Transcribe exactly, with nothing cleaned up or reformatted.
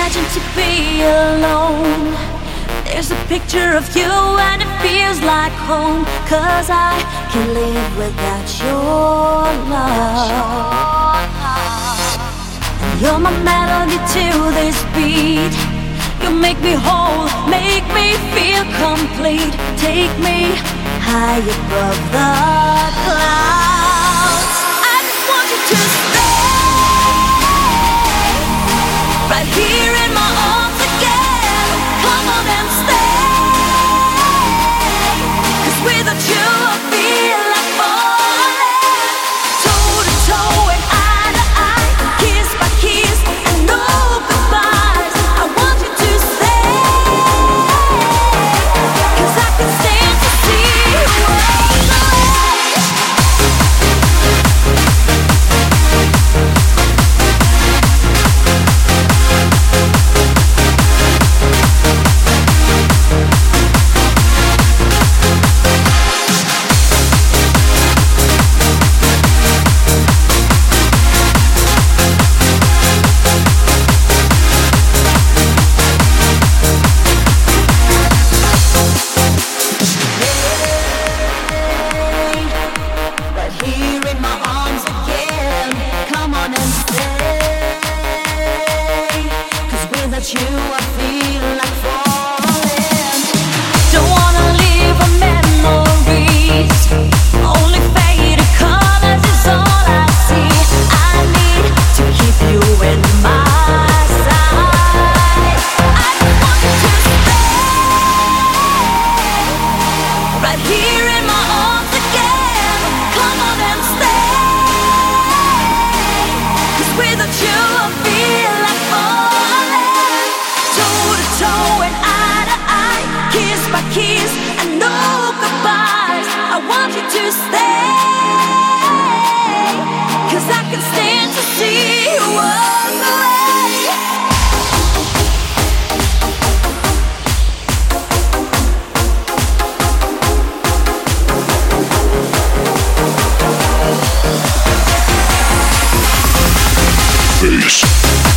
imagine to be alone. There's a picture of you and it feels like home. 'Cause I can't live without your love. And you're my melody to this beat. You make me whole, make me feel complete. Take me high above the clouds. I just want you to stay right here in my arms again. Come on and stay, 'cause without you I feel like falling. Toe to toe and eye to eye, kiss by kiss and no goodbyes. I want you to stay, 'cause I can stand to see you walk away. You, I feel like falling. Don't wanna leave a memories. Only faded colors is all I see. I need to keep you in my sight. I just want you to stay right here in my arms again. Come on and stay, 'cause without you I feel like falling. Toe to toe and eye to eye, kiss by kiss and no goodbyes. I want you to stay, 'cause I can stand to see you walk away. Face.